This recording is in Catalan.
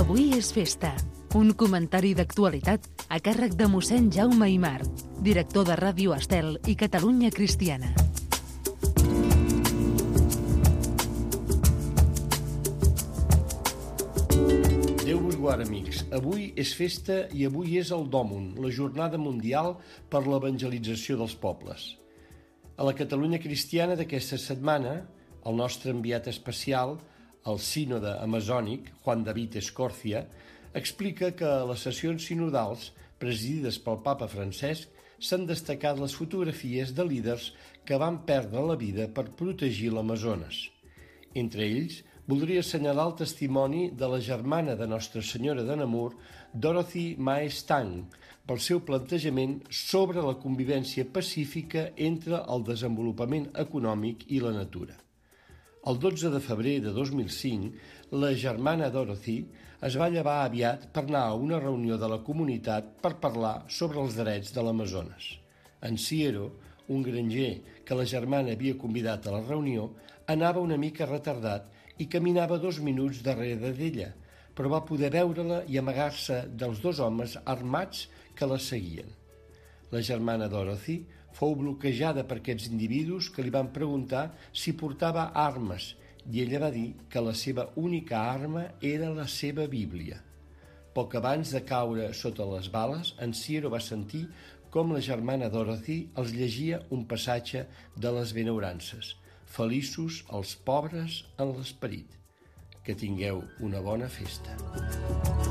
Avui és festa. Un comentari d'actualitat a càrrec de mossèn Jaume Aimar, director de Ràdio Estel i Catalunya Cristiana. Déu vos guard, amics. Avui és festa i avui és el Dòmun, la jornada mundial per l'evangelització dels pobles. A la Catalunya Cristiana d'aquesta setmana, el nostre enviat especial, el sínode amazònic, Juan David Escorcia, explica que a les sessions sinodals presidides pel papa Francesc s'han destacat les fotografies de líders que van perdre la vida per protegir l'Amazones. Entre ells, voldria assenyalar el testimoni de la germana de Nostra Senyora de Namur, Dorothy Mae Stang, pel seu plantejament sobre la convivència pacífica entre el desenvolupament econòmic i la natura. El 12 de febrer de 2005, la germana Dorothy es va llevar aviat per anar a una reunió de la comunitat per parlar sobre els drets de l'Amazones. En Ciero, un granger que la germana havia convidat a la reunió, anava una mica retardat i caminava 2 minuts darrere d'ella, però va poder veure-la i amagar-se dels 2 homes armats que la seguien. La germana Dorothy fou bloquejada per aquests individus que li van preguntar si portava armes i ella va dir que la seva única arma era la seva Bíblia. Poc abans de caure sota les bales, en Ciero va sentir com la germana Dorothy els llegia un passatge de les benaurances. Feliços els pobres en l'esperit. Que tingueu una bona festa.